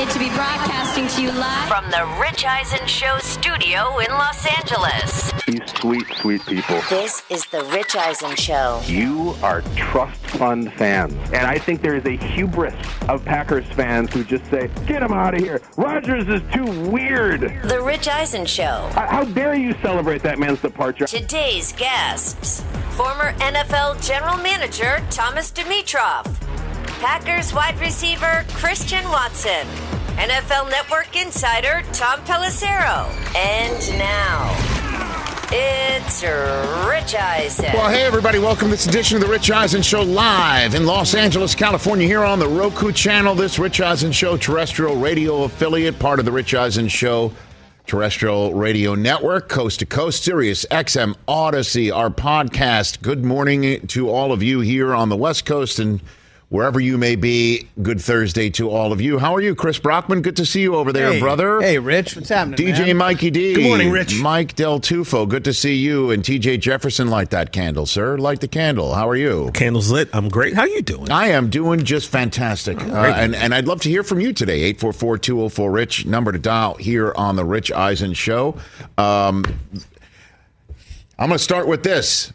excited to be broadcasting to you live from the Rich Eisen Show studio in Los Angeles. You sweet, sweet people. This is the Rich Eisen Show. You are trust fund fans. And I think there is a hubris of Packers fans who just say, get him out of here. Rodgers is too weird. The Rich Eisen Show. How dare you celebrate that man's departure? Today's guests. Former NFL General Manager Thomas Dimitroff. Packers wide receiver Christian Watson. NFL Network insider Tom Pelissero. And now, it's Rich Eisen. Well, hey, everybody. Welcome to this edition of the Rich Eisen Show live in Los Angeles, California, here on the Roku channel. This Rich Eisen Show terrestrial radio affiliate, part of the Rich Eisen Show terrestrial radio network, coast to coast, Sirius XM Odyssey, our podcast. Good morning to all of you here on the West Coast and wherever you may be. Good Thursday to all of you. How are you, Chris Brockman? Good to see you over there, brother. Hey, Rich. What's happening, DJ man? Mikey D. Good morning, Rich. Mike Del Tufo. Good to see you. And TJ Jefferson, light that candle, sir. Light the candle. How are you? Candle's lit. I'm great. How you doing? I am doing just fantastic. And I'd love to hear from you today. 844-204-RICH, number to dial here on the Rich Eisen Show. I'm going to start with this.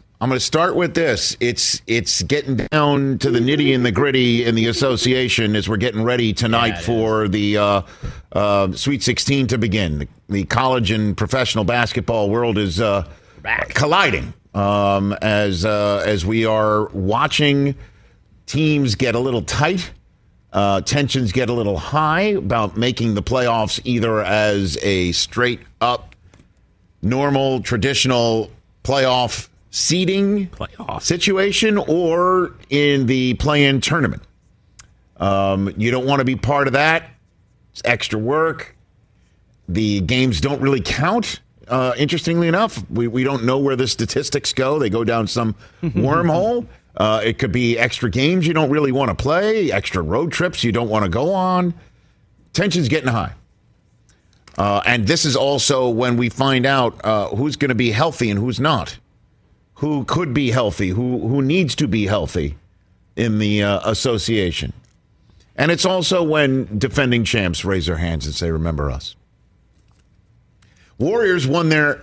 It's getting down to the nitty and the gritty in the association as we're getting ready tonight for the Sweet 16 to begin. The college and professional basketball world is colliding as we are watching teams get a little tight. Tensions get a little high about making the playoffs either as a straight up, normal, traditional playoff seeding situation or in the play-in tournament. You don't want to be part of that. It's extra work. The games don't really count. Interestingly enough, we don't know where the statistics go. They go down some wormhole. It could be extra games you don't really want to play, extra road trips you don't want to go on. Tension's getting high. And this is also when we find out who's going to be healthy and who's not. Who could be healthy, who needs to be healthy in the association. And it's also when defending champs raise their hands and say, remember us. Warriors won their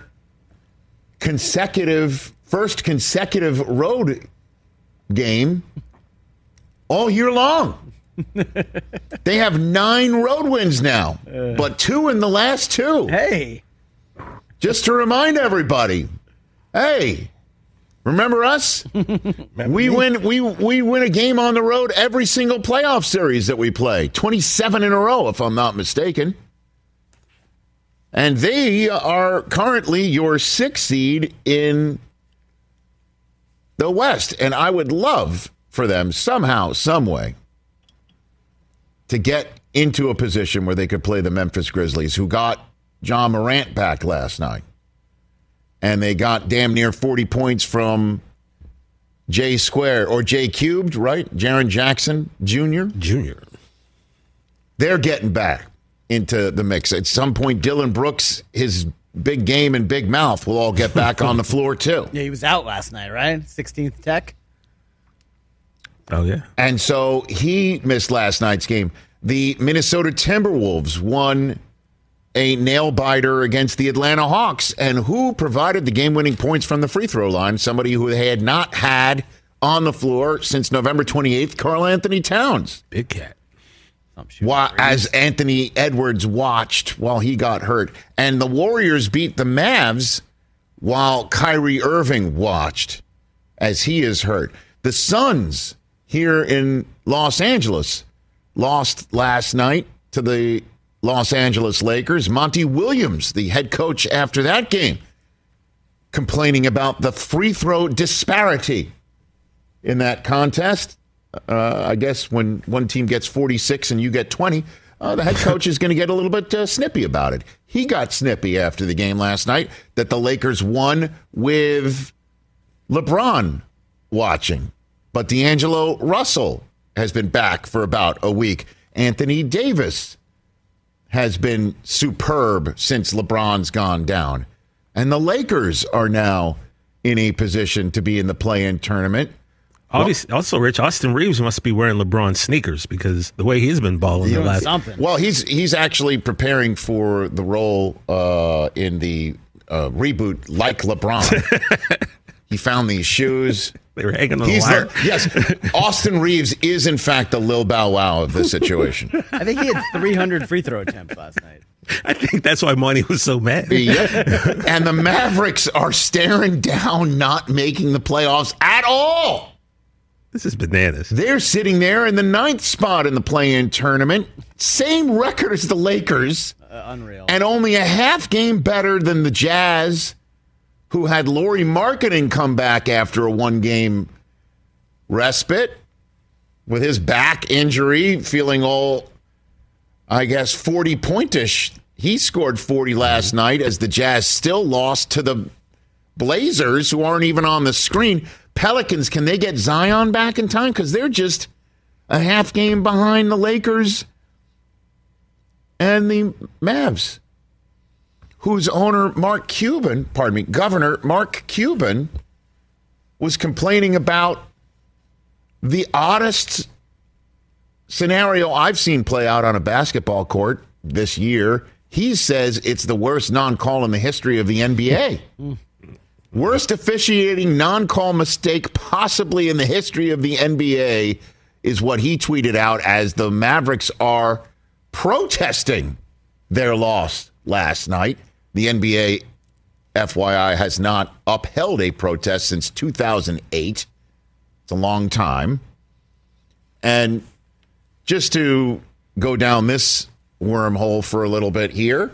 first consecutive road game all year long. They have 9 road wins now, but 2 in the last 2. Hey. Just to remind everybody, hey, remember us? We win a game on the road every single playoff series that we play. 27 in a row, if I'm not mistaken. And they are currently your 6th seed in the West. And I would love for them somehow, some way, to get into a position where they could play the Memphis Grizzlies, who got John Morant back last night. And they got damn near 40 points from J squared or J cubed, right? Jaren Jackson Jr. They're getting back into the mix. At some point, Dylan Brooks, his big game and big mouth will all get back on the floor, too. Yeah, he was out last night, right? 16th Tech. Oh, yeah. And so he missed last night's game. The Minnesota Timberwolves won a nail-biter against the Atlanta Hawks. And who provided the game-winning points from the free throw line? Somebody who they had not had on the floor since November 28th, Karl Anthony Towns. Big cat. As Anthony Edwards watched while he got hurt. And the Warriors beat the Mavs while Kyrie Irving watched as he is hurt. The Suns here in Los Angeles lost last night to the Los Angeles Lakers. Monty Williams, the head coach after that game, complaining about the free throw disparity in that contest. I guess when one team gets 46 and you get 20, the head coach is going to get a little bit snippy about it. He got snippy after the game last night that the Lakers won with LeBron watching. But D'Angelo Russell has been back for about a week. Anthony Davis has been superb since LeBron's gone down. And the Lakers are now in a position to be in the play-in tournament. Obviously, also, Rich, Austin Reeves must be wearing LeBron sneakers because the way he's been balling the Doing last. something. Well, he's actually preparing for the role in the reboot like LeBron. He found these shoes. They were hanging on the wire. Yes, Austin Reeves is in fact the Lil Bow Wow of this situation. I think he had 300 free throw attempts last night. I think that's why Money was so mad. Yeah. And the Mavericks are staring down, not making the playoffs at all. This is bananas. They're sitting there in the 9th spot in the play-in tournament. Same record as the Lakers. Unreal. And only a half game better than the Jazz, who had Lauri Markkanen come back after a 1-game respite with his back injury, feeling all, I guess, 40-point-ish. He scored 40 last night as the Jazz still lost to the Blazers, who aren't even on the screen. Pelicans, can they get Zion back in time? Because they're just a half game behind the Lakers and the Mavs, whose owner, Governor Mark Cuban, was complaining about the oddest scenario I've seen play out on a basketball court this year. He says it's the worst non-call in the history of the NBA. Worst officiating non-call mistake possibly in the history of the NBA is what he tweeted out as the Mavericks are protesting their loss last night. The NBA, FYI, has not upheld a protest since 2008. It's a long time. And just to go down this wormhole for a little bit here,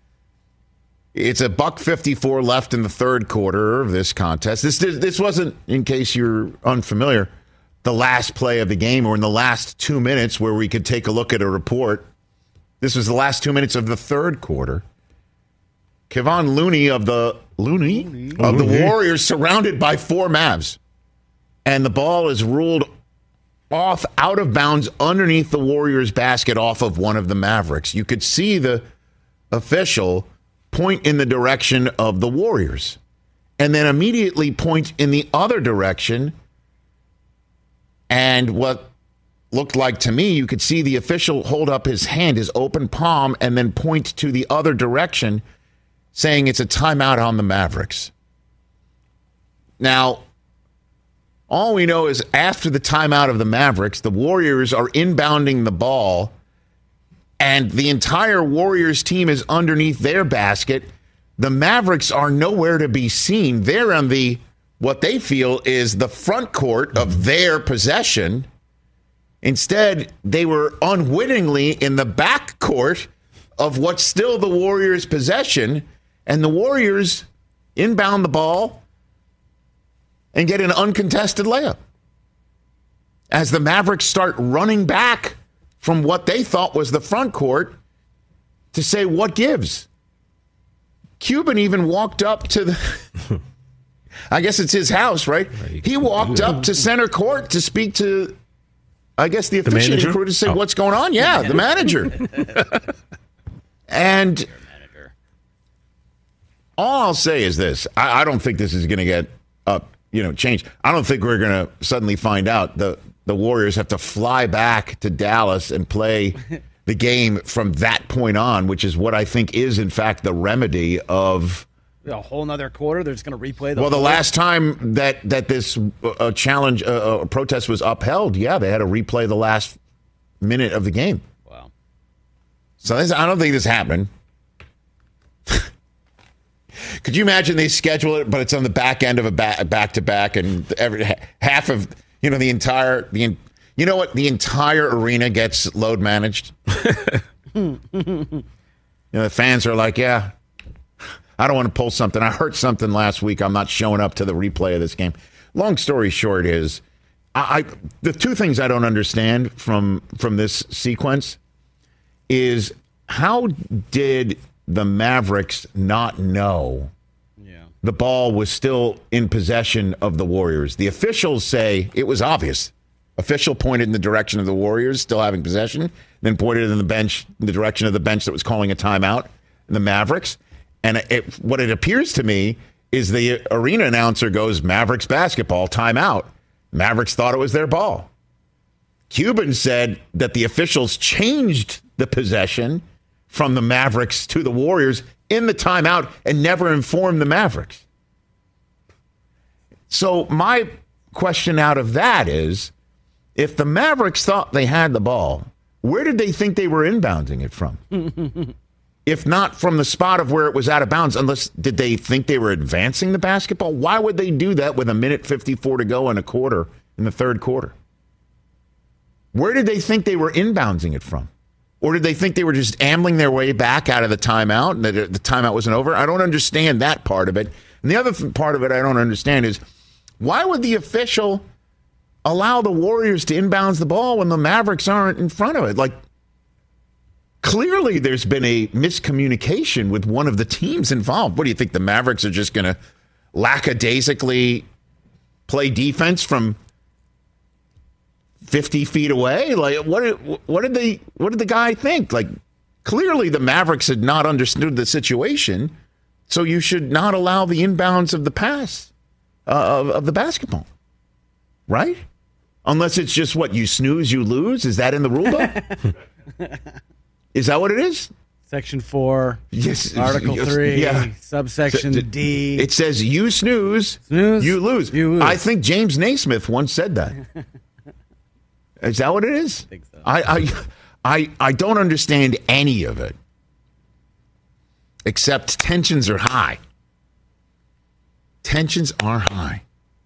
it's a $1:54 left in the third quarter of this contest. This wasn't, in case you're unfamiliar, the last play of the game or in the last 2 minutes where we could take a look at a report. This was the last 2 minutes of the third quarter. Kevon Looney of the Warriors surrounded by 4 Mavs. And the ball is ruled off out of bounds underneath the Warriors basket off of one of the Mavericks. You could see the official point in the direction of the Warriors and then immediately point in the other direction. And what looked like to me, you could see the official hold up his hand, his open palm, and then point to the other direction, saying it's a timeout on the Mavericks. Now, all we know is after the timeout of the Mavericks, the Warriors are inbounding the ball, and the entire Warriors team is underneath their basket. The Mavericks are nowhere to be seen. They're on the, what they feel is the front court of their possession. Instead, they were unwittingly in the back court of what's still the Warriors' possession, and the Warriors inbound the ball and get an uncontested layup as the Mavericks start running back from what they thought was the front court to say, what gives? Cuban even walked up to the, I guess it's his house, right? He walked up to center court to speak to, I guess, the officiating crew to say, what's going on? Yeah, the manager. And all I'll say is this. I don't think this is going to get changed. I don't think we're going to suddenly find out the Warriors have to fly back to Dallas and play the game from that point on, which is what I think is, in fact, the remedy of a whole nother quarter. They're just going to replay the last time that this challenge protest was upheld, they had to replay the last minute of the game. Wow. So I don't think this happened. Could you imagine they schedule it, but it's on the back end of a back-to-back, and half of the entire arena gets load managed. The fans are like, I don't want to pull something. I heard something last week. I'm not showing up to the replay of this game. Long story short is, the two things I don't understand from this sequence is, how did the Mavericks not know the ball was still in possession of the Warriors? The officials say it was obvious. Official pointed in the direction of the Warriors still having possession, then pointed in the direction of the bench that was calling a timeout, the Mavericks. And what it appears to me is the arena announcer goes, Mavericks basketball, timeout. Mavericks thought it was their ball. Cuban said that the officials changed the possession from the Mavericks to the Warriors in the timeout and never informed the Mavericks. So my question out of that is, if the Mavericks thought they had the ball, where did they think they were inbounding it from? If not from the spot of where it was out of bounds, did they think they were advancing the basketball? Why would they do that with 1:54 to go in a quarter in the third quarter? Where did they think they were inbounding it from? Or did they think they were just ambling their way back out of the timeout and that the timeout wasn't over? I don't understand that part of it. And the other part of it I don't understand is, why would the official allow the Warriors to inbounds the ball when the Mavericks aren't in front of it? Like, clearly there's been a miscommunication with one of the teams involved. What do you think? The Mavericks are just going to lackadaisically play defense from 50 feet away? Like, what did the guy think? Like, clearly the Mavericks had not understood the situation, so you should not allow the inbounds of the pass of the basketball, right? Unless it's just what, you snooze, you lose. Is that in the rule book? Is that what it is? Section 4, yes, Article 3, yeah. subsection D. It says you snooze, you lose. I think James Naismith once said that. Is that what it is? I think so. I don't understand any of it, except tensions are high. Tensions are high.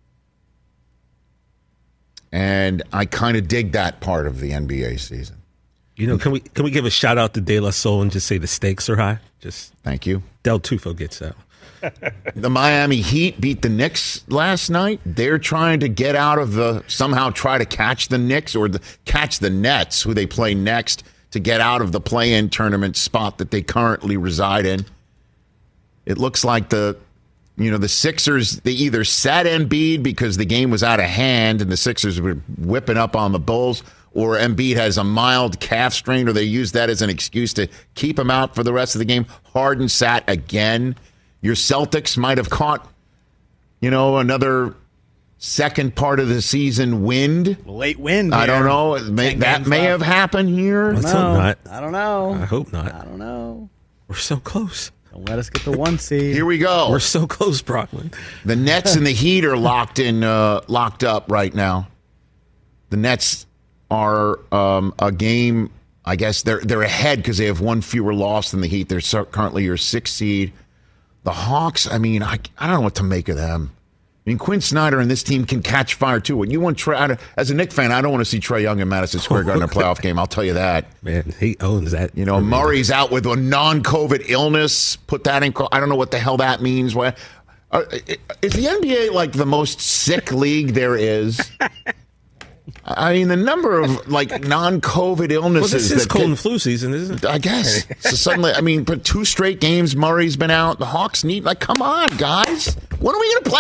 And I kind of dig that part of the NBA season. You know, can we give a shout out to De La Soul and just say the stakes are high? Just thank you. Del Tufo gets that. The Miami Heat beat the Knicks last night. They're trying to get out of somehow try to catch the Knicks or catch the Nets, who they play next, to get out of the play-in tournament spot that they currently reside in. It looks like the Sixers, they either sat Embiid because the game was out of hand and the Sixers were whipping up on the Bulls, or Embiid has a mild calf strain, or they use that as an excuse to keep him out for the rest of the game. Harden sat again. Your Celtics might have caught, another second part of the season wind. Late wind. I don't know. That may have happened here. Let's hope not. I don't know. I hope not. I don't know. We're so close. Don't let us get the 1 seed. Here we go. We're so close, Brockman. The Nets and the Heat are locked up right now. The Nets are a game. I guess they're ahead because they have one fewer loss than the Heat. They're currently your 6th seed. The Hawks, I don't know what to make of them. Quinn Snyder and this team can catch fire too. When you want as a Knicks fan, I don't want to see Trae Young in Madison Square Garden in a playoff game. I'll tell you that. Man, he owns that. Murray's out with a non-COVID illness. Put that in. I don't know what the hell that means. Is the NBA like the most sick league there is? The number of non-COVID illnesses. Well, this is cold and flu season, isn't it? I guess. So suddenly, but 2 straight games, Murray's been out. The Hawks need, come on, guys. When are we going to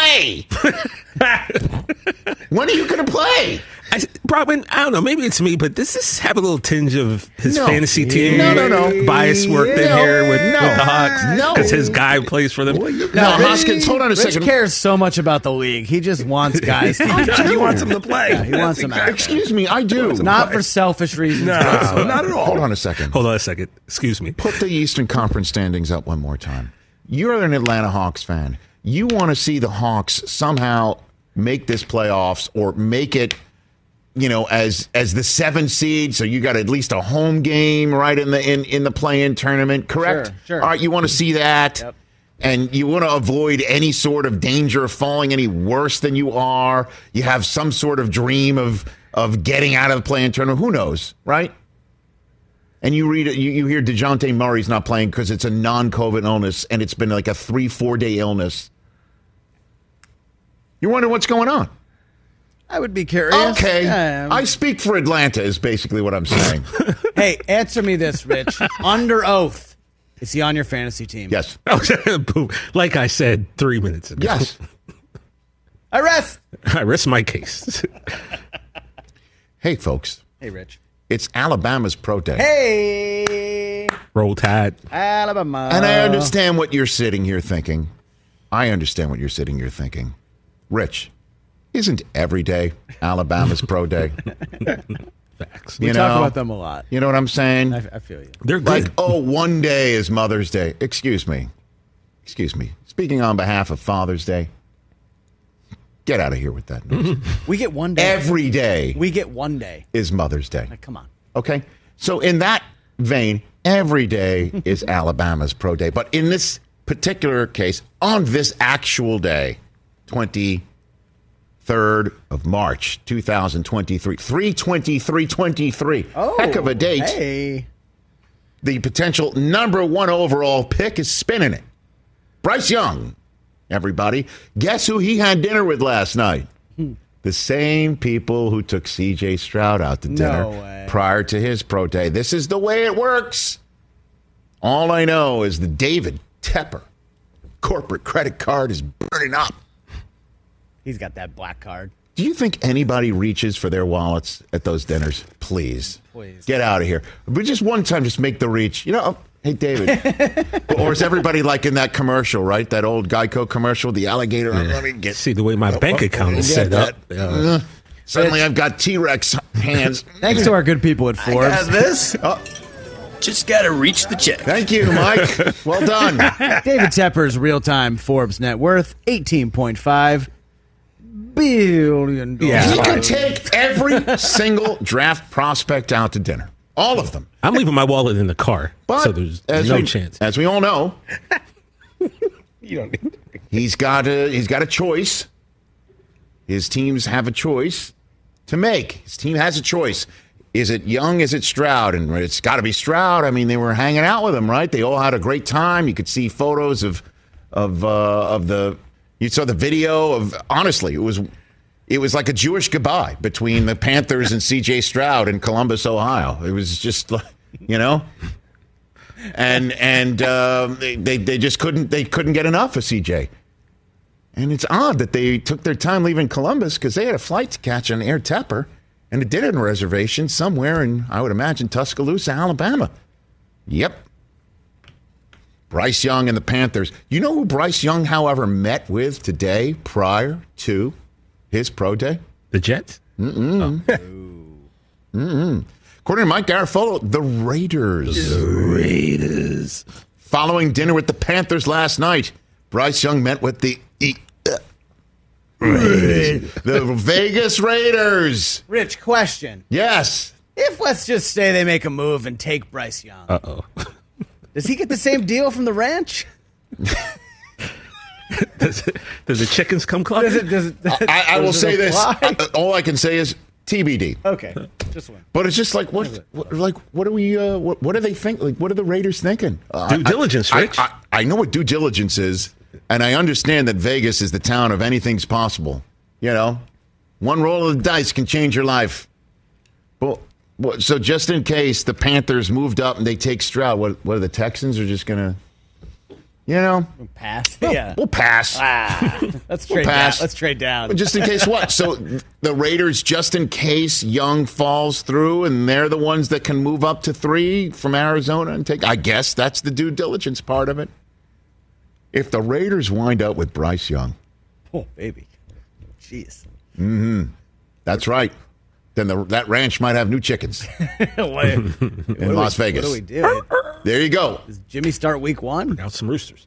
play? When are you going to play? Brockman, I don't know. Maybe it's me, but does this have a little tinge of his fantasy team? No. Bias worked in here with the Hawks? No. Because his guy plays for them? Hoskins, hold on a second. Rich cares so much about the league. He just wants guys to He wants them to play. Yeah, he wants them out. Excuse me, I do. Not for selfish reasons. No, not at all. Hold on a second. Excuse me. Put the Eastern Conference standings up one more time. You're an Atlanta Hawks fan. You want to see the Hawks somehow make this playoffs or make it, as the 7th seed, so you got at least a home game right in the play-in tournament, correct? Sure. All right, you want to see that, Yep. And you want to avoid any sort of danger of falling any worse than you are. You have some sort of dream of getting out of the play-in tournament. Who knows, right? And you hear DeJounte Murray's not playing because it's a non-COVID illness, and it's been like a 3-4 day illness. You're wondering what's going on. I would be curious. Okay. Yeah. I speak for Atlanta is basically what I'm saying. Hey, answer me this, Rich. Under oath, is he on your fantasy team? Yes. Boom. Like I said 3 minutes ago. Yes. I rest. I rest my case. Hey, folks. Hey, Rich. It's Alabama's pro day. Hey, Roll Tide. Alabama. And I understand what you're sitting here thinking. Rich, Isn't every day Alabama's pro day? Facts. We talk about them a lot. You know what I'm saying? I feel you. They're good. Like, oh, one day is Mother's Day. Excuse me. Speaking on behalf of Father's Day, get out of here with that news. We get one day. Every day We get one day. is Mother's Day. Like, come on. Okay? So in that vein, every day is Alabama's pro day. But in this particular case, on this actual day, 23rd of March, 2023, 3/23/23. Oh, heck of a date. Hey. The potential number 1 overall pick is spinning it. Bryce Young, everybody. Guess who he had dinner with last night? The same people who took C.J. Stroud out to dinner prior to his pro day. This is the way it works. All I know is the David Tepper corporate credit card is burning up. He's got that black card. Do you think anybody reaches for their wallets at those dinners? Please. Get out of here. But just one time, just make the reach. You know, hey, David. Or is everybody like in that commercial, right? That old Geico commercial, the alligator. Yeah. Let me get. See the way my bank account is set up. Suddenly I've got T-Rex hands. Thanks to our good people at Forbes. I got this. Just got to reach the check. Thank you, Mike. Well done. David Tepper's real-time Forbes net worth, $18.5 billion. Yeah. He could take every single draft prospect out to dinner. All of them. I'm leaving my wallet in the car, But so there's no chance. As we all know, You don't need to. he's got a choice. His teams have a choice to make. His team has a choice. Is it Young? Is it Stroud? And it's got to be Stroud. I mean, they were hanging out with him, right? They all had a great time. You could see photos of the. You saw the video of. Honestly, it was like a Jewish goodbye between the Panthers and C.J. Stroud in Columbus, Ohio. It was just like, you know. And they just couldn't get enough of C.J. And it's odd that they took their time leaving Columbus because they had a flight to catch on Air Tepper and a dinner reservation somewhere in, I would imagine, Tuscaloosa, Alabama. Yep. Bryce Young and the Panthers. You know who Bryce Young, however, met with today prior to his pro day? The Jets? According to Mike Garafolo, the Raiders. The Raiders. Following dinner with the Panthers last night, Bryce Young met with the Vegas Raiders. Rich, question. Yes. If, let's just say they make a move and take Bryce Young. Uh-oh. Does he get the same deal from the ranch? Does the chickens come clucking? I will say this. All I can say is TBD. Okay, just one. But it's just like what do we? What do they think? Like, what are the Raiders thinking? Due diligence, Rich. I know what due diligence is, and I understand that Vegas is the town of anything's possible. You know, one roll of the dice can change your life. Well, so just in case the Panthers moved up and they take Stroud, what are the Texans are just gonna? You know, pass. We'll pass. Let's trade down. Let's trade down. Just in case what? So the Raiders, just in case Young falls through, and they're the ones that can move up to 3 from Arizona and take. I guess that's the due diligence part of it. If the Raiders wind up with Bryce Young, oh baby, jeez. That's right. Then that ranch might have new chickens in Las Vegas. What do we do? There you go. Does Jimmy start week 1? Out some roosters.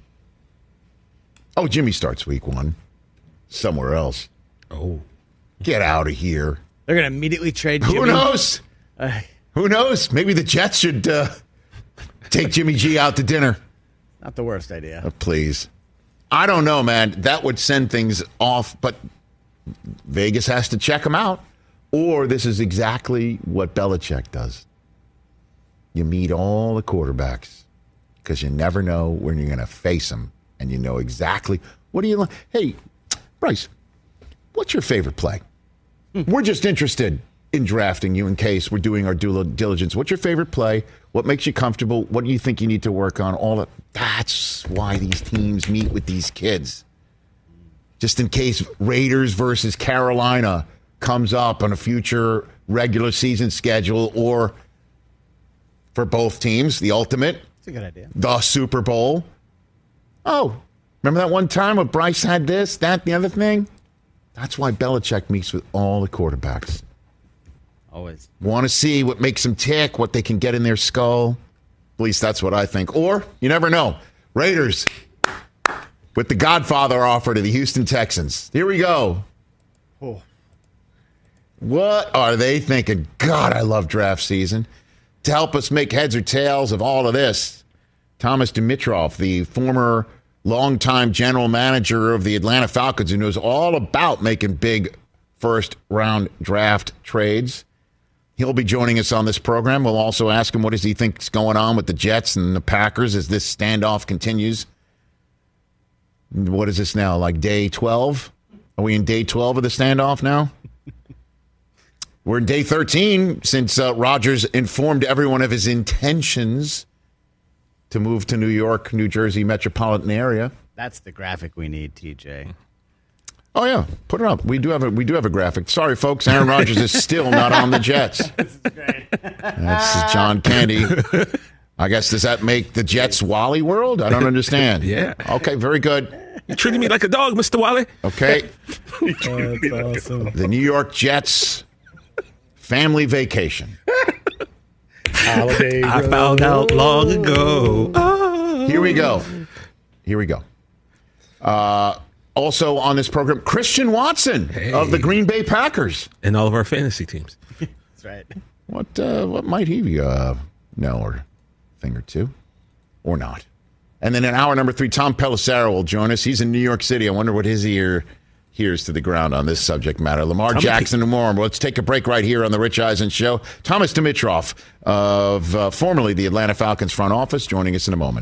Oh, Jimmy starts week 1 somewhere else. Oh, get out of here. They're going to immediately trade Jimmy. Who knows? Who knows? Maybe the Jets should take Jimmy G out to dinner. Not the worst idea. Please. I don't know, man. That would send things off, but Vegas has to check him out. Or this is exactly what Belichick does. You meet all the quarterbacks because you never know when you're going to face them, and you know exactly what do you like. Hey, Bryce, what's your favorite play? We're just interested in drafting you in case we're doing our due diligence. What's your favorite play? What makes you comfortable? What do you think you need to work on? All that. That's why these teams meet with these kids. Just in case Raiders versus Carolina comes up on a future regular season schedule, or for both teams, the ultimate. That's a good idea. The Super Bowl. Oh, remember that one time when Bryce had this, that, the other thing? That's why Belichick meets with all the quarterbacks. Always. Want to see what makes them tick, what they can get in their skull. At least that's what I think. Or, you never know, Raiders with the Godfather offer to the Houston Texans. Here we go. Oh. What are they thinking? God, I love draft season. To help us make heads or tails of all of this, Thomas Dimitroff, the former longtime general manager of the Atlanta Falcons, who knows all about making big first-round draft trades. He'll be joining us on this program. We'll also ask him what does he think is going on with the Jets and the Packers as this standoff continues. What is this now, like day 12? Are we in day 12 of the standoff now? We're in day 13 since Rodgers informed everyone of his intentions to move to New York, New Jersey metropolitan area. That's the graphic we need, TJ. Oh yeah, put it up. We do have a graphic. Sorry, folks, Aaron Rodgers is still not on the Jets. This is great. That's John Candy. I guess, does that make the Jets Wally World? I don't understand. Yeah. Okay, very good. You treating me like a dog, Mr. Wally. Okay. That's awesome. The New York Jets family vacation. Holiday I found out long ago. Oh. Here we go. Also on this program, Christian Watson of the Green Bay Packers. And all of our fantasy teams. That's right. What might he know, or a thing or two, or not? And then in hour number 3, Tom Pelissero will join us. He's in New York City. I wonder what his ear hears to the ground on this subject matter. Lamar Jackson and more. Let's take a break right here on the Rich Eisen Show. Thomas Dimitroff of formerly the Atlanta Falcons front office joining us in a moment.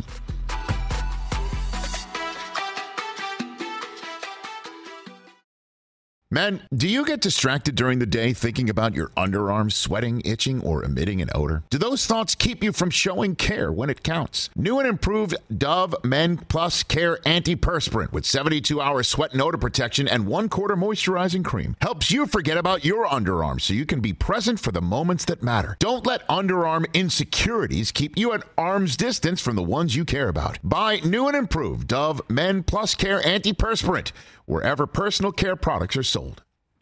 Men, do you get distracted during the day thinking about your underarms sweating, itching, or emitting an odor? Do those thoughts keep you from showing care when it counts? New and improved Dove Men Plus Care Antiperspirant with 72-hour sweat and odor protection and 1/4 moisturizing cream helps you forget about your underarms so you can be present for the moments that matter. Don't let underarm insecurities keep you at arm's distance from the ones you care about. Buy new and improved Dove Men Plus Care Antiperspirant wherever personal care products are sold.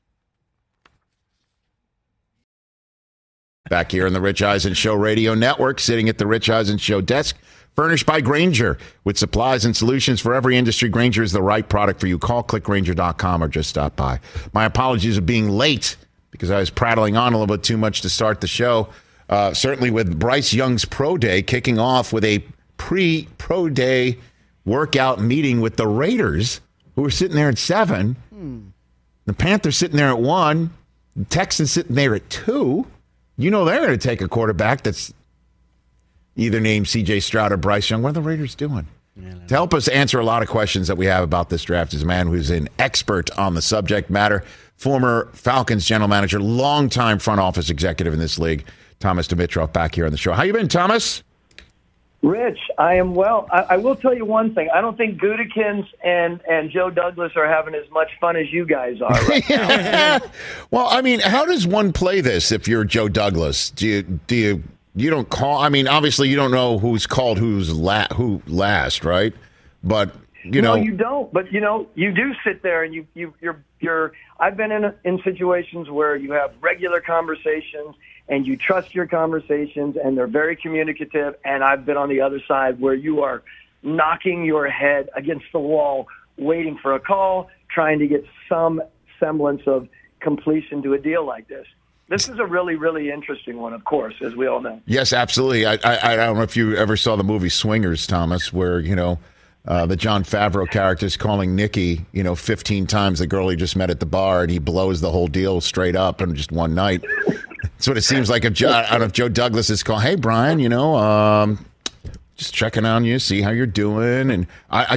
Back here on the Rich Eisen Show Radio Network, sitting at the Rich Eisen Show desk, furnished by Grainger. With supplies and solutions for every industry, Grainger is the right product for you. Call clickgrainger.com or just stop by. My apologies of being late because I was prattling on a little bit too much to start the show. Certainly with Bryce Young's Pro Day kicking off with a pre-Pro Day workout meeting with the Raiders, who were sitting there at 7. The Panthers sitting there at 1. The Texans sitting there at 2. You know they're going to take a quarterback that's either named C.J. Stroud or Bryce Young. What are the Raiders doing? To help us answer a lot of questions that we have about this draft is a man who's an expert on the subject matter, former Falcons general manager, longtime front office executive in this league, Thomas Dimitroff, back here on the show. How you been, Thomas? Rich, I am well. I will tell you one thing. I don't think Gutekunst and Joe Douglas are having as much fun as you guys are right now. Well, I mean, how does one play this if you're Joe Douglas? Do you don't call? I mean, obviously you don't know who's called who last, right? But you know, no, you don't. But you know, you do sit there and you're. I've been in situations where you have regular conversations and you trust your conversations and they're very communicative. And I've been on the other side where you are knocking your head against the wall, waiting for a call, trying to get some semblance of completion to a deal like this. This is a really, really interesting one, of course, as we all know. Yes, absolutely. I don't know if you ever saw the movie Swingers, Thomas, where, you know, the Jon Favreau character is calling Nikki, 15 times the girl he just met at the bar, and he blows the whole deal straight up in just one night. That's what it seems like. I don't know if Joe Douglas is calling, hey, Brian, just checking on you, see how you're doing. And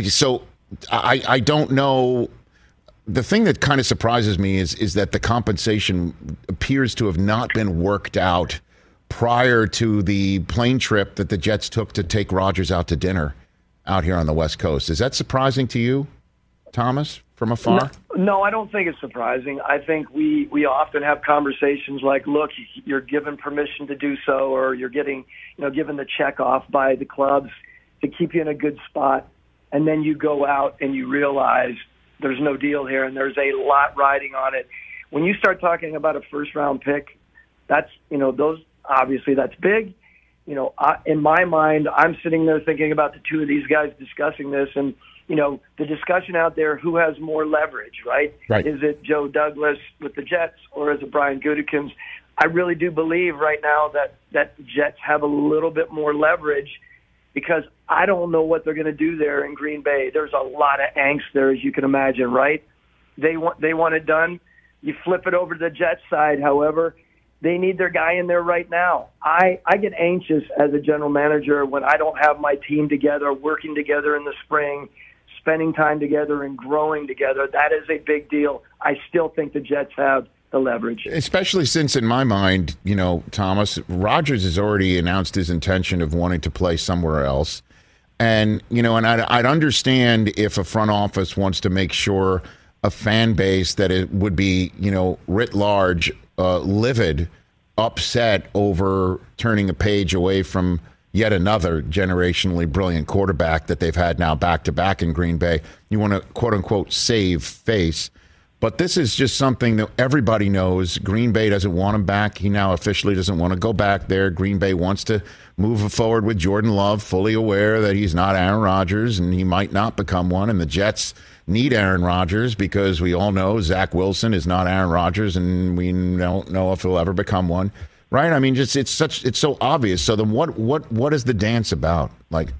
I don't know. The thing that kind of surprises me is that the compensation appears to have not been worked out prior to the plane trip that the Jets took to take Rodgers out to dinner out here on the West Coast. Is that surprising to you, Thomas, from afar? No, I don't think it's surprising. I think we often have conversations like, look, you're given permission to do so, or you're getting, given the check off by the clubs to keep you in a good spot. And then you go out and you realize there's no deal here, and there's a lot riding on it. When you start talking about a first-round pick, that's, those obviously that's big. In my mind, I'm sitting there thinking about the two of these guys discussing this, and the discussion out there, who has more leverage, right? Is it Joe Douglas with the Jets, or is it Brian Gutekunst? I really do believe right now that the Jets have a little bit more leverage, because I don't know what they're going to do there in Green Bay. There's a lot of angst there, as you can imagine, right? They want it done. You flip it over to the Jets side, however, they need their guy in there right now. I get anxious as a general manager when I don't have my team together, working together in the spring, spending time together and growing together. That is a big deal. I still think the Jets have the leverage. Especially since, in my mind, Thomas, Rodgers has already announced his intention of wanting to play somewhere else. And, and I'd understand if a front office wants to make sure a fan base that it would be, writ large, livid, upset over turning a page away from yet another generationally brilliant quarterback that they've had now back-to-back in Green Bay. You want to, quote-unquote, save face. But this is just something that everybody knows. Green Bay doesn't want him back. He now officially doesn't want to go back there. Green Bay wants to move forward with Jordan Love, fully aware that he's not Aaron Rodgers and he might not become one. And the Jets need Aaron Rodgers because we all know Zach Wilson is not Aaron Rodgers, and we don't know if he'll ever become one. Right? I mean, it's so obvious. So then what is the dance about? Like,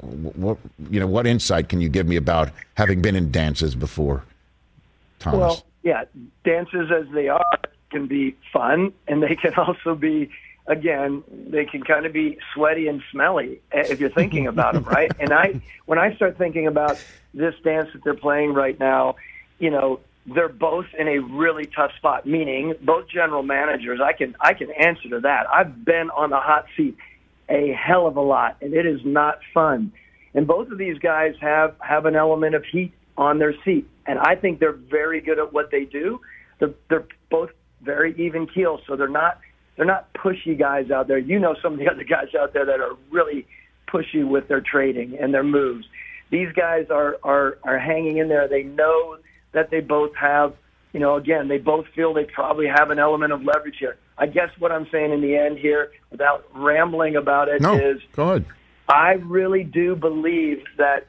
what insight can you give me about having been in dances before, Thomas? Well, yeah, dances as they are can be fun, and they can also be, again, they can kind of be sweaty and smelly if you're thinking about them, right? And when I start thinking about this dance that they're playing right now, they're both in a really tough spot, meaning both general managers. I can answer to that. I've been on the hot seat a hell of a lot, and it is not fun. And both of these guys have an element of heat on their seat, and I think they're very good at what they do. They're both very even keel, so they're not pushy guys out there. Some of the other guys out there that are really pushy with their trading and their moves. These guys are hanging in there. They know that they both have, again, they both feel they probably have an element of leverage here. I guess what I'm saying in the end here, without rambling about it, is go ahead. I really do believe that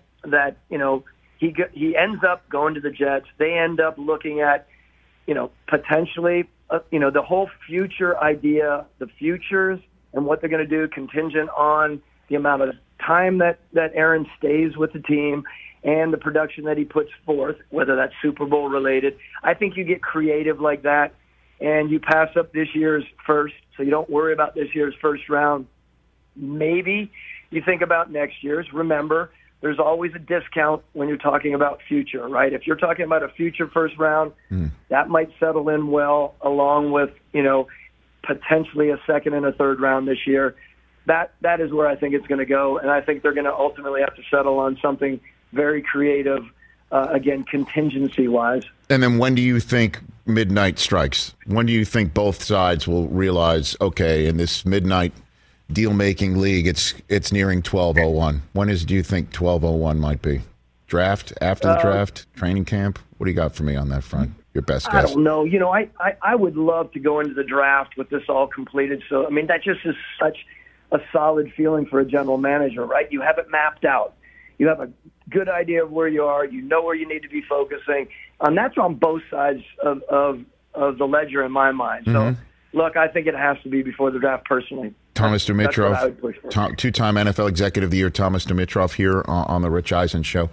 he ends up going to the Jets. They end up looking at, potentially, the whole future idea, the futures and what they're going to do contingent on the amount of time that Aaron stays with the team and the production that he puts forth, whether that's Super Bowl related. I think you get creative like that, and you pass up this year's first, so you don't worry about this year's first round. Maybe you think about next year's. Remember, there's always a discount when you're talking about future, right? If you're talking about a future first round, that might settle in well along with, potentially a second and a third round this year. That is where I think it's going to go, and I think they're going to ultimately have to settle on something very creative, again, contingency-wise. And then when do you think midnight strikes? When do you think both sides will realize, okay, in this midnight deal-making league, it's nearing 12:01? When do you think 12:01 might be? Draft? After the draft? Training camp? What do you got for me on that front? Your best guess. I don't know. I would love to go into the draft with this all completed. So, that just is such a solid feeling for a general manager, right? You have it mapped out. You have a good idea of where you are. You know where you need to be focusing. That's on both sides of the ledger in my mind. So, look, I think it has to be before the draft personally. Thomas Dimitroff, two-time NFL Executive of the Year, Thomas Dimitroff here on the Rich Eisen Show.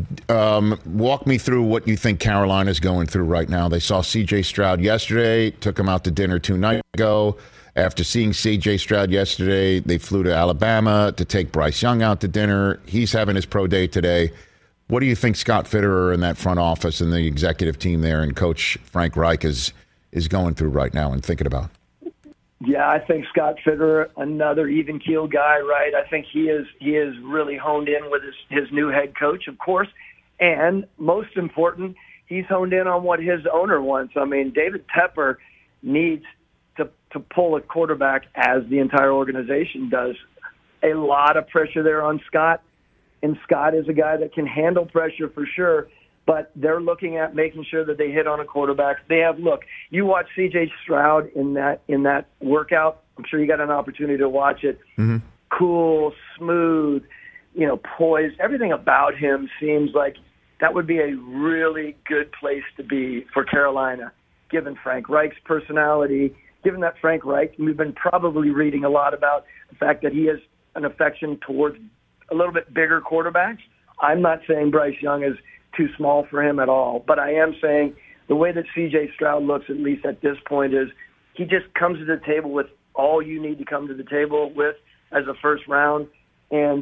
Walk me through what you think Carolina's going through right now. They saw C.J. Stroud yesterday, took him out to dinner 2 nights ago. After seeing C.J. Stroud yesterday, they flew to Alabama to take Bryce Young out to dinner. He's having his pro day today. What do you think Scott Fitterer and that front office and the executive team there and Coach Frank Reich is going through right now and thinking about? Yeah, I think Scott Fitterer, another even keel guy, right? I think he is really honed in with his new head coach, of course, and most important, he's honed in on what his owner wants. David Tepper needs to pull a quarterback, as the entire organization does. A lot of pressure there on Scott, and Scott is a guy that can handle pressure for sure, but they're looking at making sure that they hit on a quarterback. You watch C.J. Stroud in that workout. I'm sure you got an opportunity to watch it. Mm-hmm. Cool, smooth, poised. Everything about him seems like that would be a really good place to be for Carolina, given Frank Reich's personality, given that Frank Reich, we've been probably reading a lot about the fact that he has an affection towards a little bit bigger quarterbacks. I'm not saying Bryce Young is too small for him at all, but I am saying the way that C.J. Stroud looks, at least at this point, is he just comes to the table with all you need to come to the table with as a first round. And,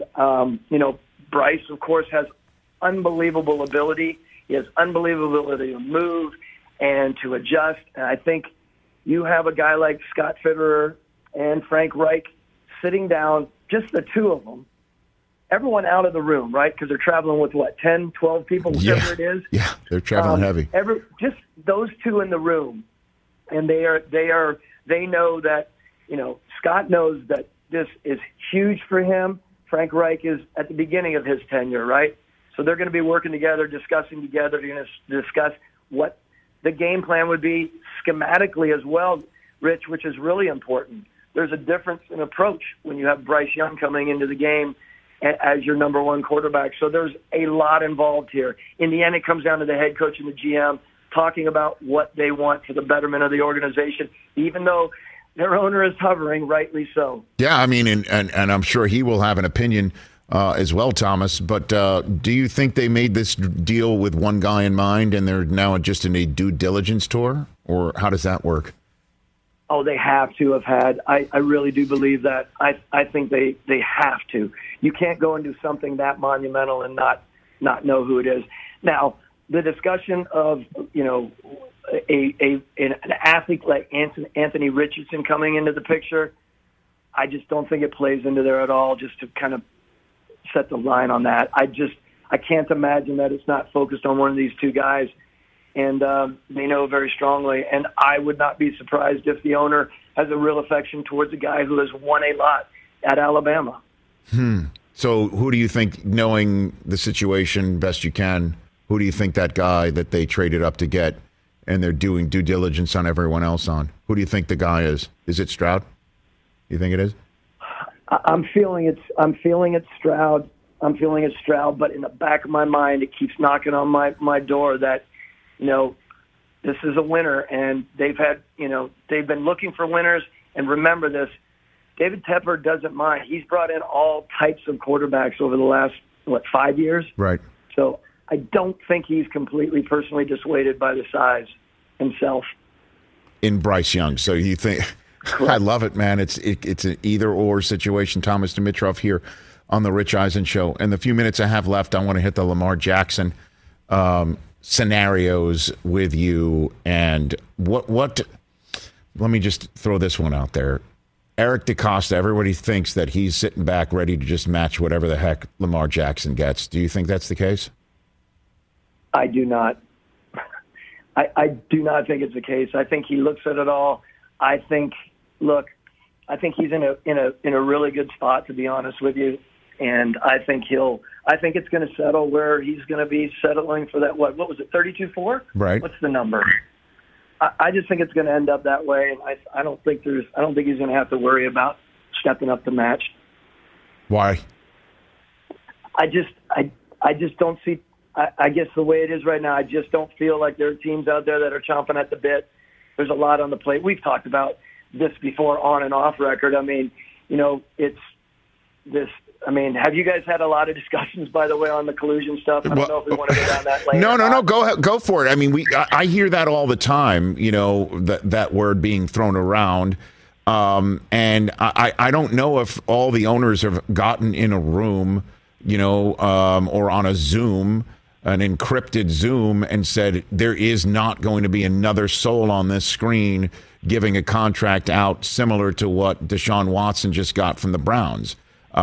Bryce, of course, has unbelievable ability. He has unbelievable ability to move and to adjust. And I think you have a guy like Scott Fitterer and Frank Reich sitting down, just the two of them, everyone out of the room, right? Because they're traveling with, 10, 12 people, whatever it is? Yeah, they're traveling heavy. Just those two in the room. And they know that, Scott knows that this is huge for him. Frank Reich is at the beginning of his tenure, right? So they're going to be working together, discussing together. They're going to discuss what the game plan would be schematically as well, Rich, which is really important. There's a difference in approach when you have Bryce Young coming into the game as your number one quarterback. So there's a lot involved here. In the end, it comes down to the head coach and the GM talking about what they want for the betterment of the organization, even though their owner is hovering, rightly so. Yeah, I mean, and I'm sure he will have an opinion as well, Thomas. But do you think they made this deal with one guy in mind and they're now just in a due diligence tour? Or how does that work? Oh, they have to have had. I really do believe that. I think they have to. You can't go and do something that monumental and not know who it is. Now, the discussion of, an athlete like Anthony Richardson coming into the picture, I just don't think it plays into there at all, just to kind of set the line on that. I can't imagine that it's not focused on one of these two guys, and they know very strongly. And I would not be surprised if the owner has a real affection towards a guy who has won a lot at Alabama. So who do you think, knowing the situation best you can, who do you think that guy that they traded up to get and they're doing due diligence on everyone else on, who do you think the guy is? Is it Stroud? You think it is? I'm feeling it's Stroud. I'm feeling it's Stroud, but in the back of my mind, it keeps knocking on my door that, this is a winner, and they've been looking for winners. And remember this, David Tepper doesn't mind. He's brought in all types of quarterbacks over the last, 5 years? Right. So I don't think he's completely personally dissuaded by the size himself. In Bryce Young. So you think... I love it, man. It's an either-or situation. Thomas Dimitroff here on the Rich Eisen Show. In the few minutes I have left, I want to hit the Lamar Jackson scenarios with you. And what? Let me just throw this one out there. Eric DeCosta, everybody thinks that he's sitting back ready to just match whatever the heck Lamar Jackson gets. Do you think that's the case? I do not. I do not think it's the case. I think he looks at it all. I think he's in a really good spot, to be honest with you, and I think it's going to settle where he's going to be settling for that. What was it? 32-4? Right. What's the number? I just think it's going to end up that way, and I don't think he's going to have to worry about stepping up the match. Why? I just don't see. I guess the way it is right now, I just don't feel like there are teams out there that are chomping at the bit. There's a lot on the plate. We've talked about this before on and off record. I mean, it's this. I mean, have you guys had a lot of discussions, by the way, on the collusion stuff? I don't know if we want to go down that lane. No. Go for it. I mean, I hear that all the time. That word being thrown around, and I don't know if all the owners have gotten in a room, or on a Zoom. An encrypted Zoom and said there is not going to be another soul on this screen giving a contract out similar to what Deshaun Watson just got from the Browns.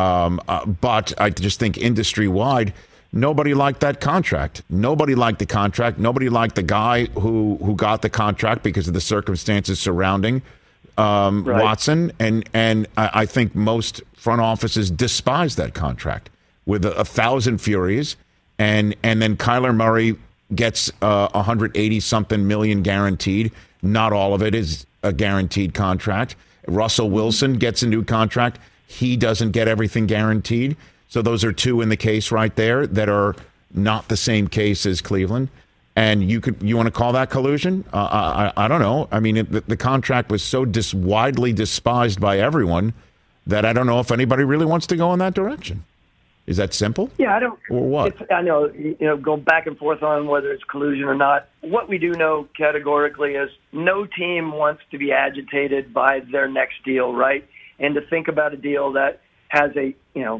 But I just think industry-wide, nobody liked that contract. Nobody liked the contract. Nobody liked the guy who got the contract because of the circumstances surrounding Watson. And I think most front offices despise that contract with 1,000 furies. And then Kyler Murray gets 180-something million guaranteed. Not all of it is a guaranteed contract. Russell Wilson gets a new contract. He doesn't get everything guaranteed. So those are two in the case right there that are not the same case as Cleveland. And you want to call that collusion? I don't know. I mean, the contract was so widely despised by everyone that I don't know if anybody really wants to go in that direction. Is that simple? Yeah, I don't. Or what? I know, going back and forth on whether it's collusion or not. What we do know categorically is no team wants to be agitated by their next deal, right? And to think about a deal that has the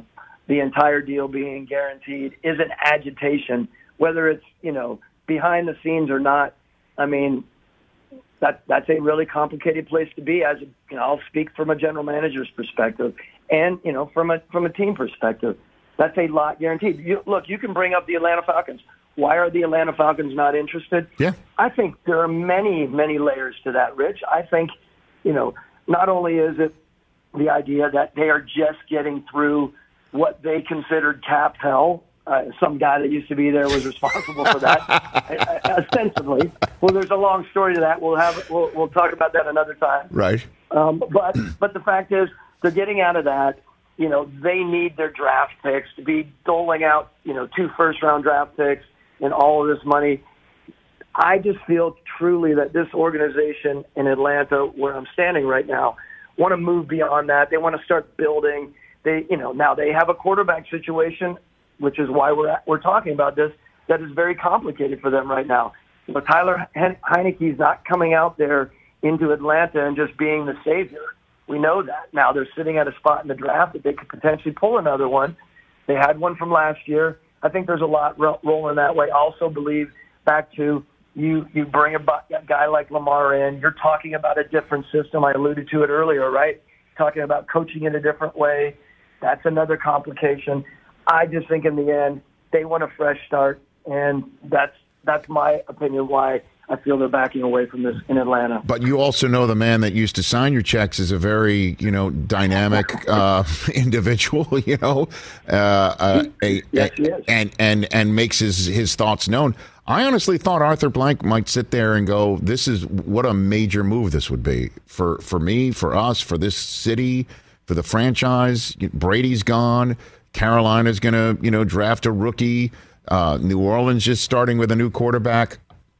entire deal being guaranteed is an agitation, whether it's, behind the scenes or not. I mean, that's a really complicated place to be. I'll speak from a general manager's perspective, and from a team perspective, that's a lot guaranteed. You can bring up the Atlanta Falcons. Why are the Atlanta Falcons not interested? Yeah, I think there are many, many layers to that, Rich. I think, not only is it the idea that they are just getting through what they considered cap hell. Some guy that used to be there was responsible for that, ostensibly. Well, there's a long story to that. We'll talk about that another time. Right. But the fact is, they're getting out of that. They need their draft picks to be doling out, 2 first-round draft picks and all of this money. I just feel truly that this organization in Atlanta, where I'm standing right now, want to move beyond that. They want to start building. Now they have a quarterback situation, which is why we're talking about this, that is very complicated for them right now. Tyler Heineke's not coming out there into Atlanta and just being the savior. We know that. Now they're sitting at a spot in the draft that they could potentially pull another one. They had one from last year. I think there's a lot rolling that way. I also believe back to you bring a guy like Lamar in, you're talking about a different system. I alluded to it earlier, right? Talking about coaching in a different way. That's another complication. I just think in the end, they want a fresh start, and that's my opinion why I feel they're backing away from this in Atlanta. But you also know the man that used to sign your checks is a very, dynamic individual, Yes, he is. And makes his thoughts known. I honestly thought Arthur Blank might sit there and go, this is what a major move this would be for me, for us, for this city, for the franchise. Brady's gone. Carolina's going to, draft a rookie. New Orleans just starting with a new quarterback.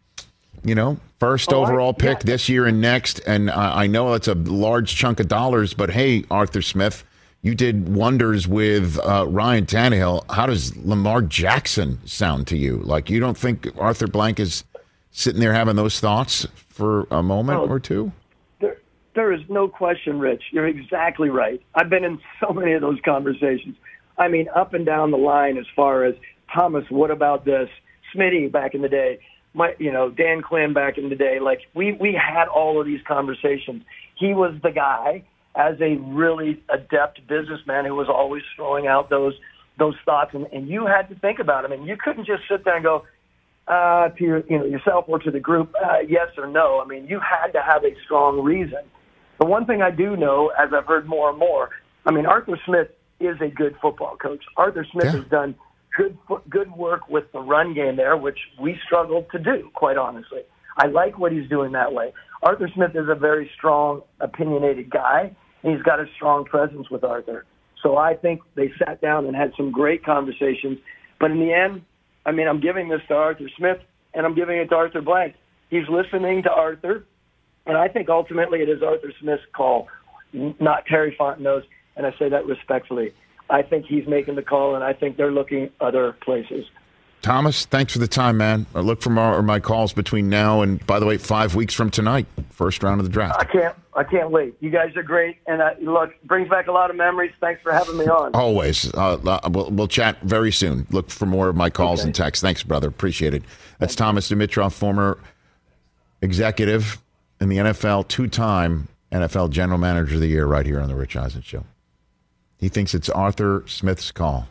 First overall pick this year and next. And I know it's a large chunk of dollars, but hey, Arthur Smith, you did wonders with Ryan Tannehill. How does Lamar Jackson sound to you? Like, you don't think Arthur Blank is sitting there having those thoughts for a moment or two? There is no question, Rich. You're exactly right. I've been in so many of those conversations. I mean, up and down the line as far as, Thomas, what about this? Smitty back in the day. Dan Quinn back in the day. Like, we had all of these conversations. He was the guy, as a really adept businessman, who was always throwing out those thoughts, and you had to think about them. And you couldn't just sit there and go to yourself or to the group, yes or no. I mean, you had to have a strong reason. The one thing I do know, as I've heard more and more, Arthur Smith is a good football coach. Arthur Smith has done good work with the run game there, which we struggled to do, quite honestly. I like what he's doing that way. Arthur Smith is a very strong, opinionated guy, and he's got a strong presence with Arthur. So I think they sat down and had some great conversations. But in the end, I'm giving this to Arthur Smith, and I'm giving it to Arthur Blank. He's listening to Arthur, and I think ultimately it is Arthur Smith's call, not Terry Fontenot's, and I say that respectfully. I think he's making the call, and I think they're looking other places. Thomas, thanks for the time, man. I look for my calls between now and, by the way, 5 weeks from tonight, first round of the draft. I can't wait. You guys are great, and brings back a lot of memories. Thanks for having me on. Always. We'll chat very soon. Look for more of my calls and texts. Thanks, brother. Appreciate it. That's Thomas Dimitroff, former executive in the NFL, two-time NFL General Manager of the Year, right here on the Rich Eisen Show. He thinks it's Arthur Smith's call.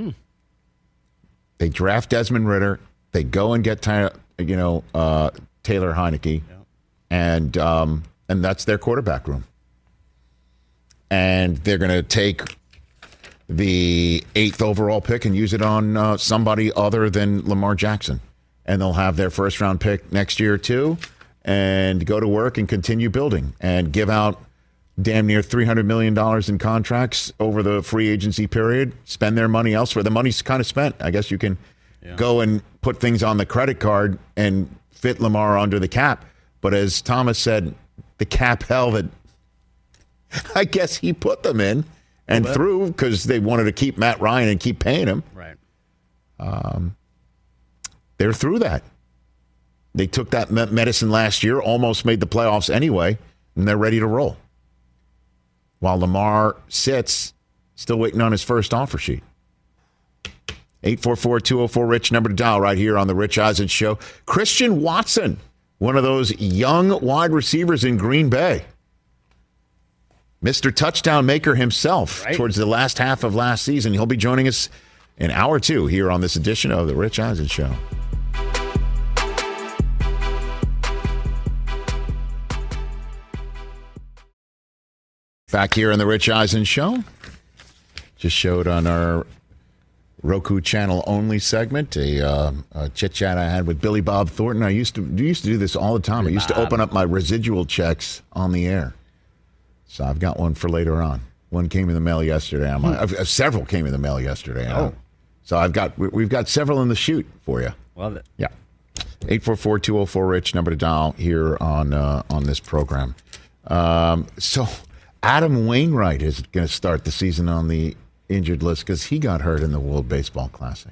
They draft Desmond Ridder. They go and get Taylor Heineke, and that's their quarterback room. And they're going to take the 8th overall pick and use it on somebody other than Lamar Jackson. and they'll have their first-round pick next year, too, and go to work and continue building and give out damn near $300 million in contracts over the free agency period, spend their money elsewhere. The money's kind of spent. I guess you can go and put things on the credit card and fit Lamar under the cap. But as Thomas said, the cap hell that I guess he put them in and through because they wanted to keep Matt Ryan and keep paying him. Right. They're through that. They took that medicine last year, almost made the playoffs anyway, and they're ready to roll. While Lamar sits, still waiting on his first offer sheet. 844-204-RICH, number to dial right here on the Rich Eisen Show. Christian Watson, one of those young wide receivers in Green Bay. Mr. Touchdown Maker himself towards the last half of last season. He'll be joining us in hour 2 here on this edition of the Rich Eisen Show. Back here in the Rich Eisen Show. Just showed on our Roku channel only segment a chit chat I had with Billy Bob Thornton. I used to do this all the time. I used to open up my residual checks on the air. So I've got one for later on. One came in the mail yesterday. Several came in the mail yesterday. So we've got several in the chute for you. Love it. Yeah. 844-204-RICH, number to dial here on this program. So Adam Wainwright is going to start the season on the injured list because he got hurt in the World Baseball Classic.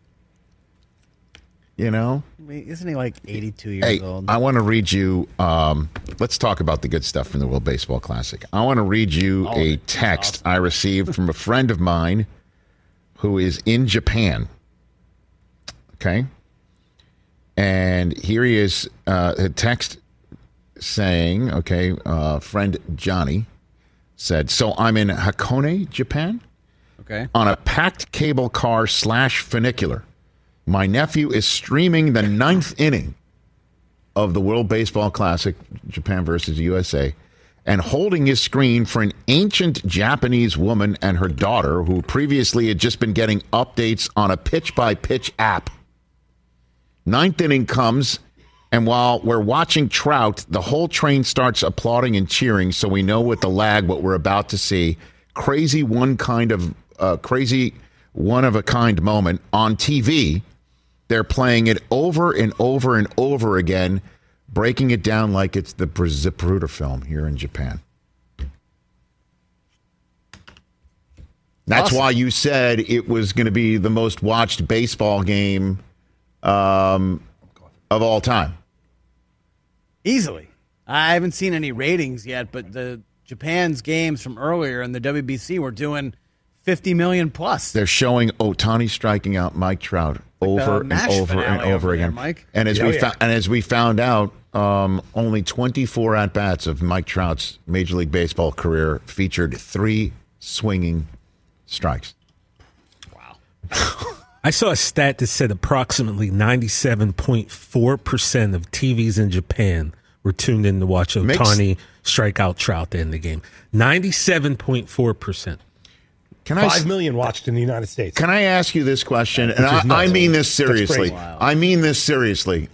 You know? Isn't he like 82 years old? I want to read you, let's talk about the good stuff from the World Baseball Classic. I want to read you a text I received from a friend of mine who is in Japan. Okay? And here he is, a text saying, friend Johnny said, so I'm in Hakone, Japan, on a packed cable car / funicular. My nephew is streaming the 9th inning of the World Baseball Classic, Japan versus USA, and holding his screen for an ancient Japanese woman and her daughter who previously had just been getting updates on a pitch-by-pitch app. 9th inning comes, and while we're watching Trout, the whole train starts applauding and cheering, so we know with the lag what we're about to see. Crazy one-of-a-kind moment on TV. They're playing it over and over and over again, breaking it down like it's the Zapruder film here in Japan. That's why you said it was going to be the most watched baseball game of all time. Easily. I haven't seen any ratings yet, but the Japan's games from earlier in the WBC were doing 50 million plus. They're showing Ohtani striking out Mike Trout over and over and over again. Mike. And as we found out, only 24 at-bats of Mike Trout's Major League Baseball career featured 3 swinging strikes. Wow. I saw a stat that said approximately 97.4% of TVs in Japan were tuned in to watch Ohtani strike out Trout to end the game. 97.4%. 5 million watched in the United States. Can I ask you this question? And I mean this seriously. Wow. I mean this seriously.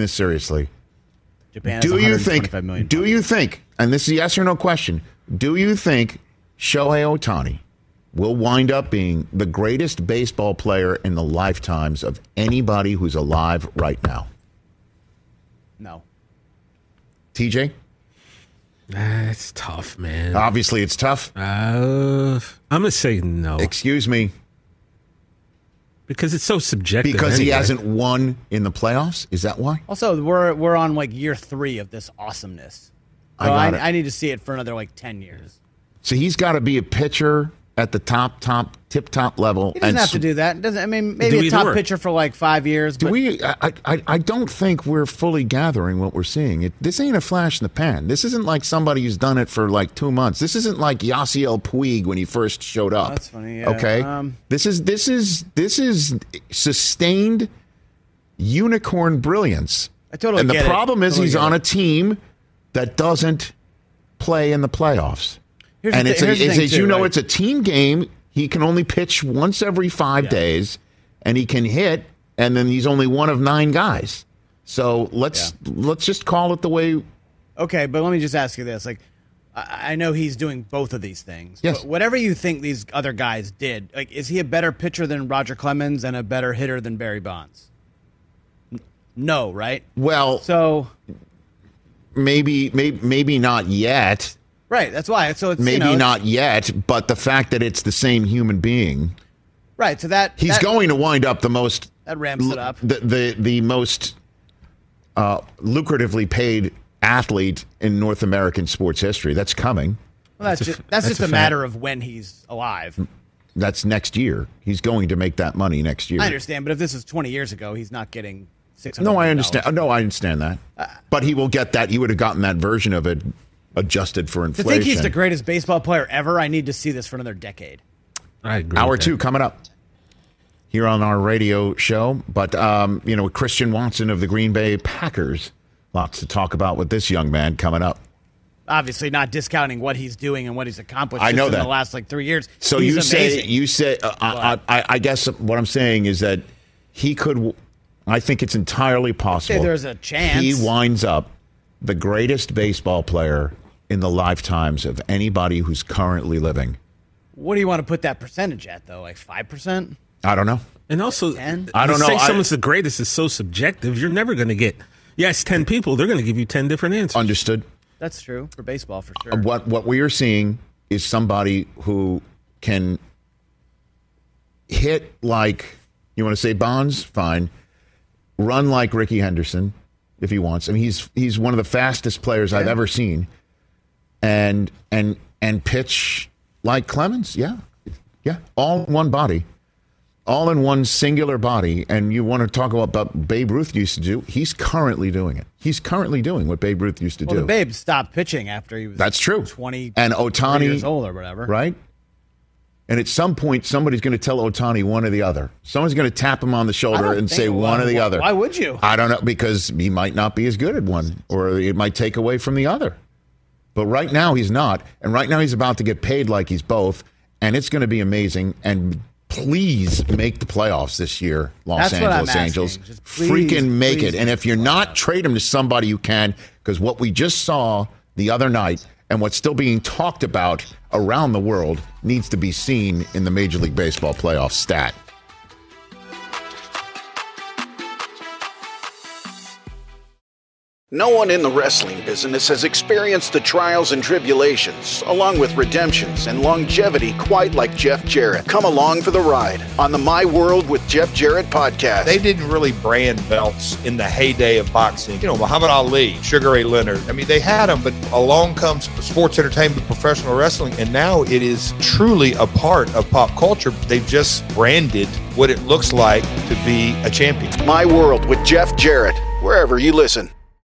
Japan Do has you think, 125 million. and this is a yes or no question, do you think Shohei Ohtani will wind up being the greatest baseball player in the lifetimes of anybody who's alive right now? No. TJ? That's tough, man. Obviously, it's tough. I'm going to say no. Excuse me. Because it's so subjective. Because he hasn't won in the playoffs? Is that why? Also, we're on like year 3 of this awesomeness. So I need to see it for another 10 years. So he's got to be a pitcher at the tip-top level. He doesn't have to do that. Maybe a top pitcher for 5 years. I don't think we're fully gathering what we're seeing. This ain't a flash in the pan. This isn't like somebody who's done it for 2 months. This isn't like Yasiel Puig when he first showed up. That's funny. Yeah. Okay, this is sustained unicorn brilliance. I totally and the get problem it. is he's on a team that doesn't play in the playoffs. It's a team game. He can only pitch once every 5 days, and he can hit and then he's only one of 9 guys. So let's just call it the way. Okay, but let me just ask you this: like, I know he's doing both of these things. Yes. But whatever you think these other guys did, like, is he a better pitcher than Roger Clemens and a better hitter than Barry Bonds? No, right? Well, so maybe not yet. Right. That's why. So it's maybe not yet, but the fact that it's the same human being. Right. So that he's going to wind up the most. That ramps it up. The most lucratively paid athlete in North American sports history. That's coming. Well, that's just a matter of when he's alive. That's next year. He's going to make that money next year. I understand, but if this is 20 years ago, he's not getting $600 No, I understand. No, I understand that. But he will get that. He would have gotten that version of it adjusted for inflation. To think he's the greatest baseball player ever, I need to see this for another decade. I agree. Hour 2 coming up here on our radio show. But, Christian Watson of the Green Bay Packers. Lots to talk about with this young man coming up. Obviously, not discounting what he's doing and what he's accomplished I know in that. the last 3 years. So he's you say, I guess what I'm saying is that he could. I think it's entirely possible. There's a chance he winds up the greatest baseball player in the lifetimes of anybody who's currently living. What do you want to put that percentage at, though? Like 5%? I don't know. And also, 10? I don't know. Say someone's the greatest is so subjective. You're never going to get. Yes, 10 people. They're going to give you 10 different answers. Understood. That's true for baseball, for sure. What we are seeing is somebody who can hit like, you want to say Bonds? Fine. Run like Ricky Henderson if he wants. I mean, he's one of the fastest players I've ever seen. And pitch like Clemens? Yeah. All in one body. All in one singular body. And you want to talk about what Babe Ruth used to do? He's currently doing it. He's currently doing what Babe Ruth used to do. The Babe stopped pitching after he was That's true. 20 and Ohtani, years old or whatever. Right? And at some point, somebody's going to tell Ohtani one or the other. Someone's going to tap him on the shoulder and say one or the other. Why would you? I don't know, because he might not be as good at one, or it might take away from the other. But right now, he's not. And right now, he's about to get paid like he's both. And it's going to be amazing. And please make the playoffs this year, Los Angeles Angels. Freaking make it. And if you're not, trade him to somebody you can, because what we just saw the other night and what's still being talked about around the world needs to be seen in the Major League Baseball playoff stat. No one in the wrestling business has experienced the trials and tribulations, along with redemptions and longevity quite like Jeff Jarrett. Come along for the ride on the My World with Jeff Jarrett podcast. They didn't really brand belts in the heyday of boxing. You know, Muhammad Ali, Sugar Ray Leonard. I mean, they had them, but along comes sports entertainment, professional wrestling, and now it is truly a part of pop culture. They've just branded what it looks like to be a champion. My World with Jeff Jarrett, wherever you listen.